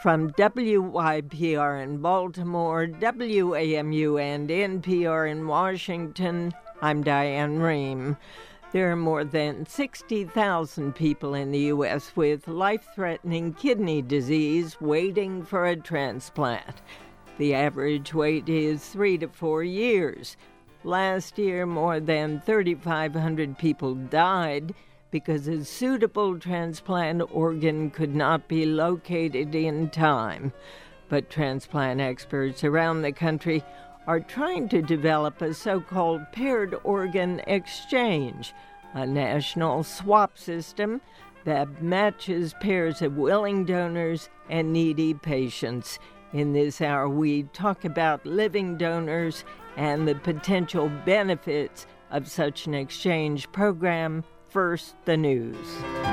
From WYPR in Baltimore, WAMU and NPR in Washington, I'm Diane Rehm. There are more than 60,000 people in the U.S. with life-threatening kidney disease waiting for a transplant. The average wait is 3 to 4 years. Last year, more than 3,500 people died because a suitable transplant organ could not be located in time. But transplant experts around the country are trying to develop a so-called paired organ exchange, a national swap system that matches pairs of willing donors and needy patients. In this hour, we talk about living donors and the potential benefits of such an exchange program. First, the news.